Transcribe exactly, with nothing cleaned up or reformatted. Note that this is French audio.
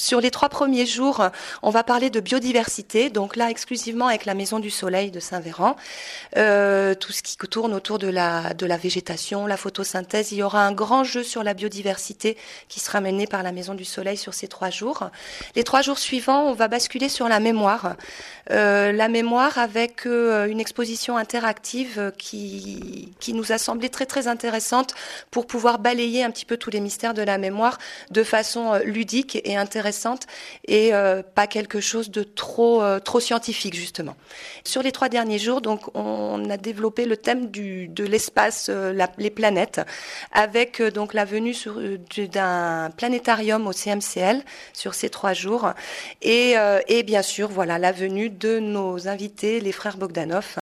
Sur les trois premiers jours, on va parler de biodiversité, donc là exclusivement avec la Maison du Soleil de Saint-Véran, euh, tout ce qui tourne autour de la, de la végétation, la photosynthèse. Il y aura un grand jeu sur la biodiversité qui sera mené par la Maison du Soleil sur ces trois jours. Les trois jours suivants, on va basculer sur la mémoire. Euh, la mémoire avec euh, une exposition interactive qui, qui nous a semblé très très intéressante pour pouvoir balayer un petit peu tous les mystères de la mémoire de façon euh, ludique et intéressante et euh, pas quelque chose de trop euh, trop scientifique justement. Sur les trois derniers jours, donc on a développé le thème du de l'espace, euh, la, les planètes, avec euh, donc la venue sur, euh, d'un planétarium au C M C L sur ces trois jours et, euh, et bien sûr voilà la venue de nos invités, les frères Bogdanov.